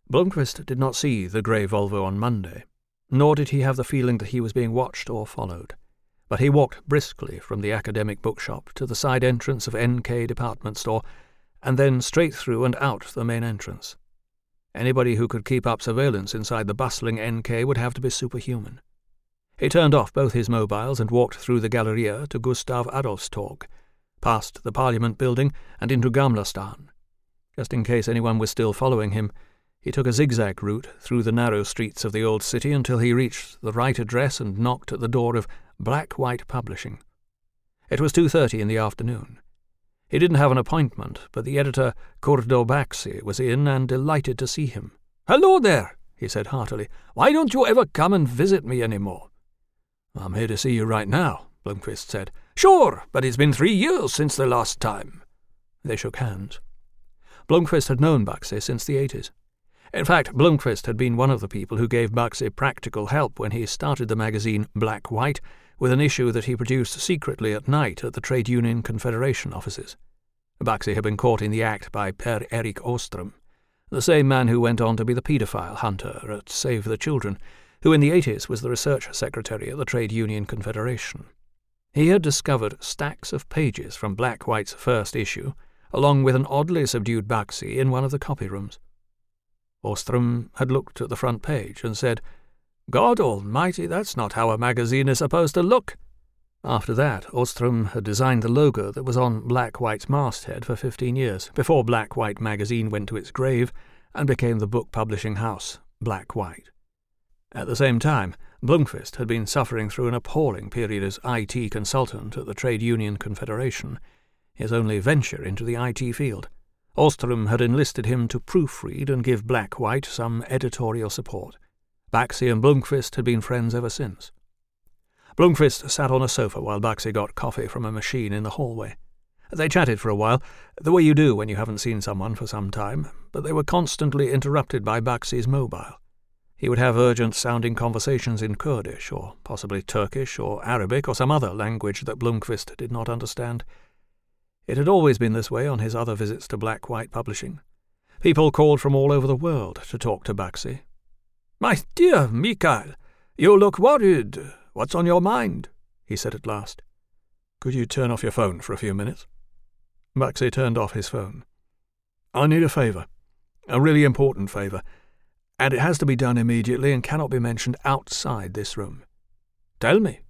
Blomqvist did not see the grey Volvo on Monday, nor did he have the feeling that he was being watched or followed, but he walked briskly from the academic bookshop to the side entrance of NK department store, and then straight through and out the main entrance. Anybody who could keep up surveillance inside the bustling NK would have to be superhuman. He turned off both his mobiles and walked through the Galleria to Gustav Adolfstorg, past the Parliament building and into Gamla stan. Just in case anyone was still following him, he took a zigzag route through the narrow streets of the old city until he reached the right address and knocked at the door of Black White Publishing. It was 2:30 in the afternoon. He didn't have an appointment, but the editor, Kurdo Baxi, was in and delighted to see him. "Hello there," he said heartily. "Why don't you ever come and visit me any more?" "I'm here to see you right now," Blomqvist said. "Sure, but it's been 3 years since the last time." They shook hands. Blomqvist had known Baxi since the 80s. In fact, Blomqvist had been one of the people who gave Baxi practical help when he started the magazine Black White with an issue that he produced secretly at night at the Trade Union Confederation offices. Baxi had been caught in the act by Per-Erik Åström, the same man who went on to be the paedophile hunter at Save the Children, who in the 80s was the research secretary at the Trade Union Confederation. He had discovered stacks of pages from Black White's first issue, along with an oddly subdued Baxi in one of the copy rooms. Åström had looked at the front page and said, "God almighty, that's not how a magazine is supposed to look." After that, Åström had designed the logo that was on Black White's masthead for 15 years, before Black White magazine went to its grave and became the book publishing house, Black White. At the same time, Blomqvist had been suffering through an appalling period as IT consultant at the Trade Union Confederation, his only venture into the IT field. Åström had enlisted him to proofread and give Black White some editorial support. Baxi and Blomqvist had been friends ever since. Blomqvist sat on a sofa while Baxi got coffee from a machine in the hallway. They chatted for a while, the way you do when you haven't seen someone for some time, but they were constantly interrupted by Baxi's mobile. He would have urgent-sounding conversations in Kurdish, or possibly Turkish, or Arabic, or some other language that Blomqvist did not understand. It had always been this way on his other visits to Black White Publishing. People called from all over the world to talk to Baxi. "My dear Mikael, you look worried. What's on your mind?" he said at last. "Could you turn off your phone for a few minutes?" Baxi turned off his phone. "I need a favour. A really important favour. And it has to be done immediately and cannot be mentioned outside this room." "Tell me."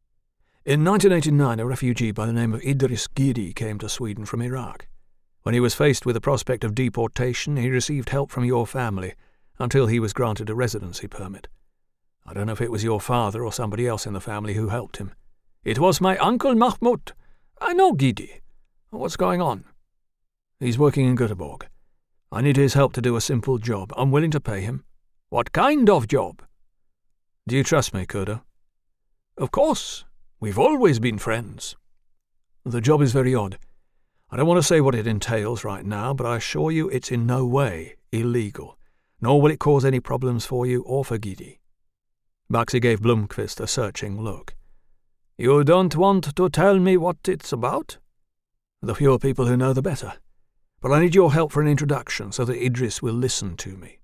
"In 1989, a refugee by the name of Idris Gidi came to Sweden from Iraq. When he was faced with the prospect of deportation, he received help from your family until he was granted a residency permit. I don't know if it was your father or somebody else in the family who helped him." "It was my uncle Mahmoud. I know Gidi. What's going on?" "He's working in Göteborg. I need his help to do a simple job. I'm willing to pay him." "What kind of job?" "Do you trust me, Kurdo?" "Of course. We've always been friends." "The job is very odd. I don't want to say what it entails right now, but I assure you it's in no way illegal, nor will it cause any problems for you or for Gidi." Baxi gave Blomqvist a searching look. "You don't want to tell me what it's about?" "The fewer people who know, the better. But I need your help for an introduction so that Idris will listen to me."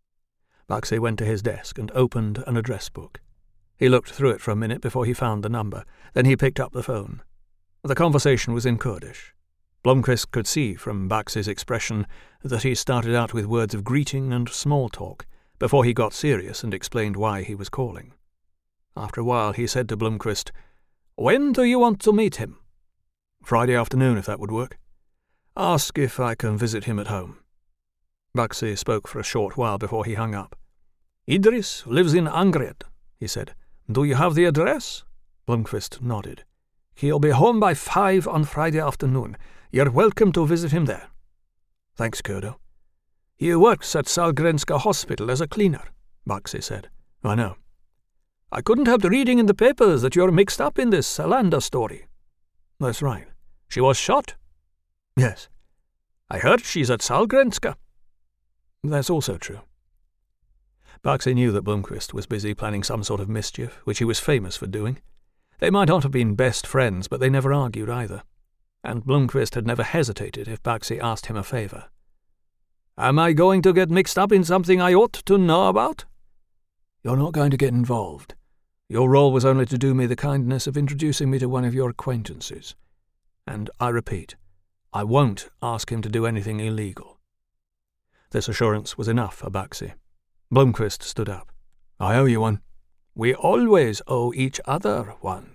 Baxi went to his desk and opened an address book. He looked through it for a minute before he found the number. Then he picked up the phone. The conversation was in Kurdish. Blomqvist could see from Baxi's expression that he started out with words of greeting and small talk before he got serious and explained why he was calling. After a while he said to Blomqvist, "When do you want to meet him?" "Friday afternoon, if that would work. Ask if I can visit him at home." Baxi spoke for a short while before he hung up. "Idris lives in Angered," he said. "Do you have the address?" Blomqvist nodded. "He'll be home by 5 on Friday afternoon. You're welcome to visit him there." "Thanks, Kurdo." "He works at Sahlgrenska Hospital as a cleaner," Baxi said. "I know." "I couldn't help reading in the papers that you're mixed up in this Alanda story." "That's right." "She was shot?" "Yes." "I heard she's at Sahlgrenska." "That's also true." Baxi knew that Blomqvist was busy planning some sort of mischief, which he was famous for doing. They might not have been best friends, but they never argued either. And Blomqvist had never hesitated if Baxi asked him a favour. Am I going to get mixed up in something I ought to know about? You're not going to get involved. Your role was only to do me the kindness of introducing me to one of your acquaintances. And I repeat, I won't ask him to do anything illegal. This assurance was enough for Baxi. Blomqvist stood up. I owe you one. We always owe each other one.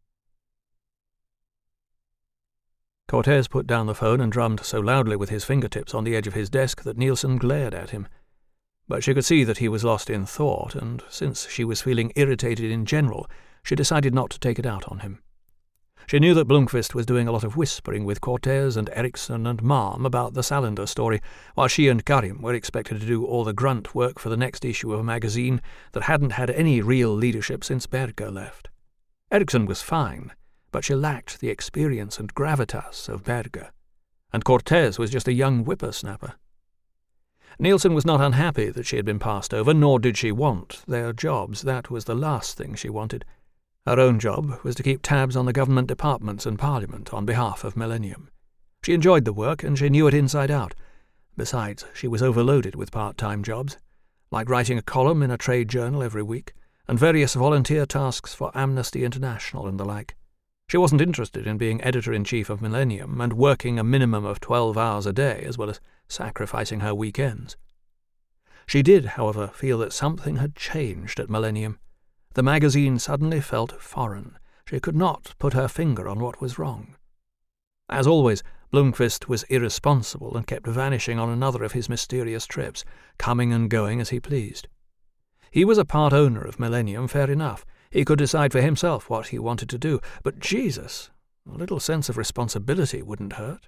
Cortez put down the phone and drummed so loudly with his fingertips on the edge of his desk that Nielsen glared at him. But she could see that he was lost in thought, and since she was feeling irritated in general, she decided not to take it out on him. She knew that Blomqvist was doing a lot of whispering with Cortez and Eriksson and Malm about the Salander story, while she and Karim were expected to do all the grunt work for the next issue of a magazine that hadn't had any real leadership since Berger left. Eriksson was fine, but she lacked the experience and gravitas of Berger, and Cortez was just a young whippersnapper. Nielsen was not unhappy that she had been passed over, nor did she want their jobs. That was the last thing she wanted. Her own job was to keep tabs on the government departments and Parliament on behalf of Millennium. She enjoyed the work, and she knew it inside out. Besides, she was overloaded with part-time jobs, like writing a column in a trade journal every week, and various volunteer tasks for Amnesty International and the like. She wasn't interested in being editor-in-chief of Millennium and working a minimum of 12 hours a day, as well as sacrificing her weekends. She did, however, feel that something had changed at Millennium. The magazine suddenly felt foreign. She could not put her finger on what was wrong. As always, Blomqvist was irresponsible and kept vanishing on another of his mysterious trips, coming and going as he pleased. He was a part owner of Millennium, fair enough. He could decide for himself what he wanted to do, but Jesus, a little sense of responsibility wouldn't hurt.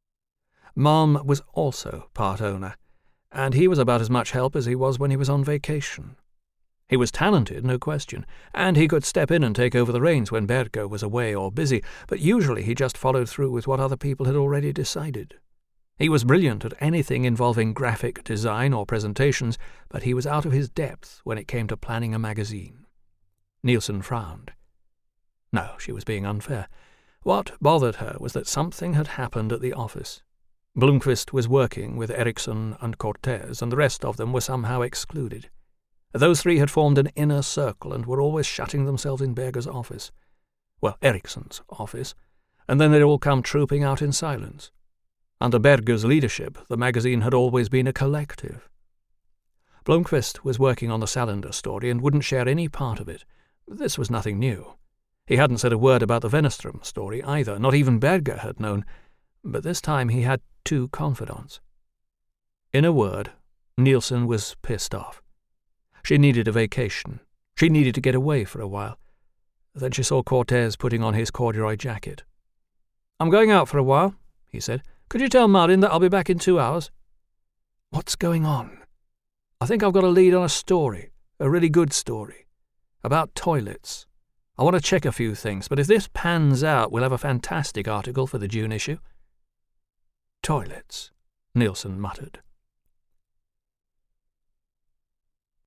Malm was also part owner, and he was about as much help as he was when he was on vacation. He was talented, no question, and he could step in and take over the reins when Berger was away or busy, but usually he just followed through with what other people had already decided. He was brilliant at anything involving graphic design or presentations, but he was out of his depth when it came to planning a magazine. Nielsen frowned. No, she was being unfair. What bothered her was that something had happened at the office. Blomqvist was working with Eriksson and Cortez, and the rest of them were somehow excluded. Those three had formed an inner circle and were always shutting themselves in Berger's office. Well, Eriksson's office, and then they'd all come trooping out in silence. Under Berger's leadership, the magazine had always been a collective. Blomqvist was working on the Salander story and wouldn't share any part of it. This was nothing new. He hadn't said a word about the Wennerström story either, not even Berger had known, but this time he had two confidants. In a word, Nielsen was pissed off. She needed a vacation. She needed to get away for a while. Then she saw Cortez putting on his corduroy jacket. "I'm going out for a while," he said. "Could you tell Martin that I'll be back in 2 hours?" "What's going on?" "I think I've got a lead on a story, a really good story, about toilets. I want to check a few things, but if this pans out, we'll have a fantastic article for the June issue." "Toilets," Nielsen muttered.